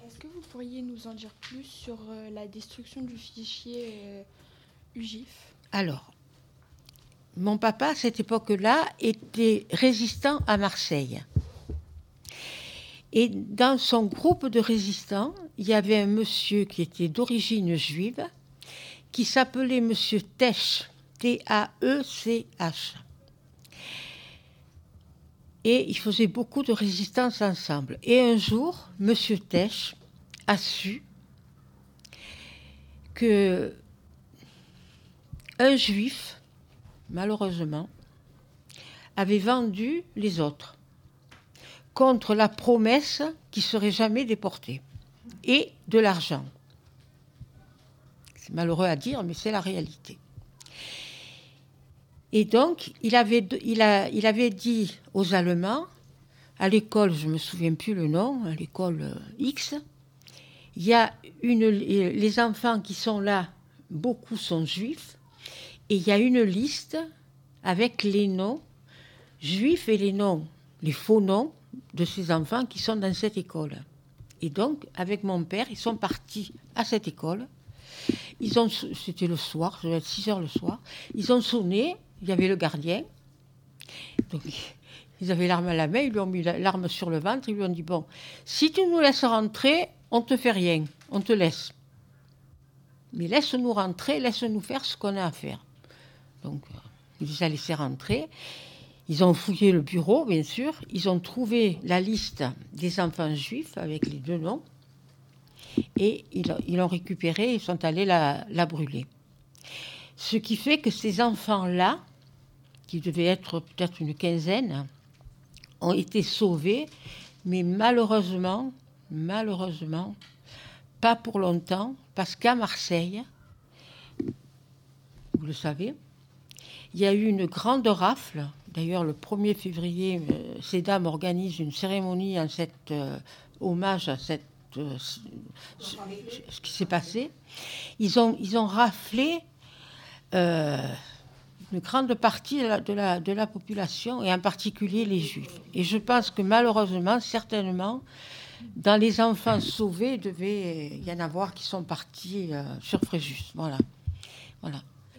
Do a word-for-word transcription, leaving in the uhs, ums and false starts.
Est-ce que vous pourriez nous en dire plus sur euh, la destruction du fichier euh, U G I F ? Alors, mon papa, à cette époque-là, était résistant à Marseille. Et dans son groupe de résistants, il y avait un monsieur qui était d'origine juive, qui s'appelait monsieur Tesch, T A E C H. Et ils faisaient beaucoup de résistance ensemble. Et un jour, monsieur Tesch a su que un juif, malheureusement, avait vendu les autres contre la promesse qu'ils ne seraient jamais déportés et de l'argent. C'est malheureux à dire, mais c'est la réalité. Et donc, il avait, il a, il avait dit aux Allemands, à l'école, je ne me souviens plus le nom, à l'école X, il y a une, les enfants qui sont là, beaucoup sont juifs, et il y a une liste avec les noms juifs et les noms, les faux noms de ces enfants qui sont dans cette école. Et donc, avec mon père, ils sont partis à cette école. Ils ont, c'était le soir, ça devait être six heures le soir. Ils ont sonné, il y avait le gardien. Donc, ils avaient l'arme à la main, ils lui ont mis l'arme sur le ventre, ils lui ont dit, bon, si tu nous laisses rentrer, on ne te fait rien, on te laisse. Mais laisse-nous rentrer, laisse-nous faire ce qu'on a à faire. Donc, il les a laissés rentrer. Ils ont fouillé le bureau, bien sûr. Ils ont trouvé la liste des enfants juifs avec les deux noms. Et ils, ils l'ont récupérée, ils sont allés la, la brûler. Ce qui fait que ces enfants-là, qui devaient être peut-être une quinzaine, ont été sauvés, mais malheureusement, malheureusement, pas pour longtemps, parce qu'à Marseille, vous le savez, il y a eu une grande rafle. D'ailleurs, le premier février, euh, ces dames organisent une cérémonie en cette, euh, hommage à cette, euh, ce, ce qui s'est passé. Ils ont, ils ont raflé euh, une grande partie de la, de, la, de la population, et en particulier les Juifs. Et je pense que malheureusement, certainement, dans les enfants sauvés, il devait y en avoir qui sont partis euh, sur Fréjus. Voilà. Voilà.